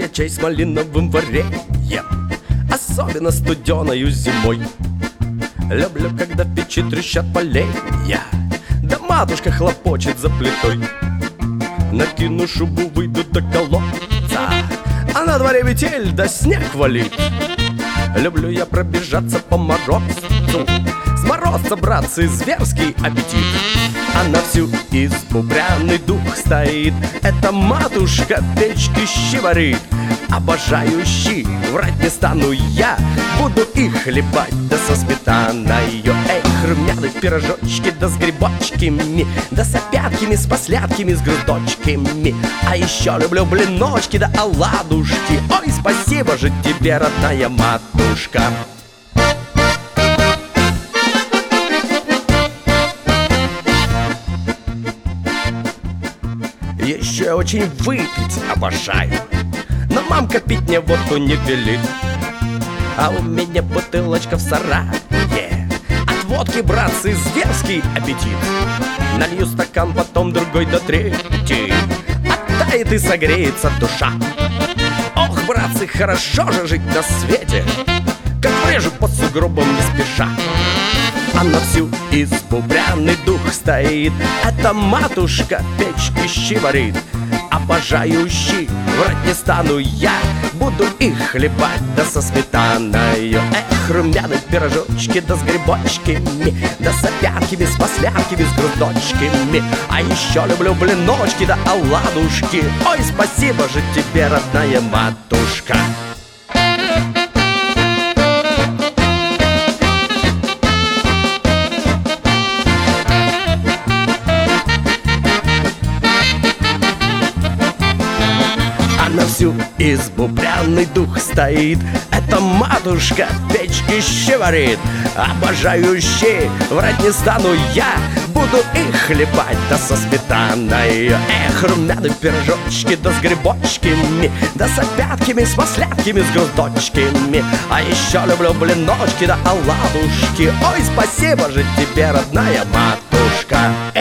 я чай с малиновым вареньем, особенно студеною зимой. Люблю, когда в печи трещат поленья, да матушка хлопочет за плитой. Накину шубу, выйду до колодца, а на дворе метель да снег валит. Люблю я пробежаться по морозцу, с морозца, братцы, зверский аппетит. А на всю избу пряный дух стоит, эта матушка печки щи варит. Обожаю щи, врать не стану я, буду их хлебать, да со сметаною. Эх, румяные пирожочки, да с грибочками, да с опятками, с послятками, с грудочками. А еще люблю блиночки, да оладушки. Ой, спасибо же тебе, родная матушка. Еще очень выпить обожаю, но мамка пить мне водку не велит. А у меня бутылочка в сарае, от водки, братцы, зверский аппетит. Налью стакан, потом другой, да третий, оттает и согреется душа. Ох, братцы, хорошо же жить на свете, как врежу по сугробам не спеша. А на всю избу пряный дух стоит, эта матушка печки щи варит. Обожаю щи, врать не стану я, буду их хлебать, да со сметаною. Эх, румяные пирожочки, да с грибочками, да с опятками, с послятками, с грудочками. А еще люблю блиночки, да оладушки. Ой, спасибо же тебе, родная матушка. На всю избу пряный дух стоит, эта матушка печки щи варит. Обожаю щи, врать не стану я, буду их хлебать, да со сметаною. Эх, румяные пирожочки, да с грибочками, да с опятками, с послятками, с грудочками. А еще люблю блиночки, да оладушки. Ой, спасибо же тебе, родная матушка.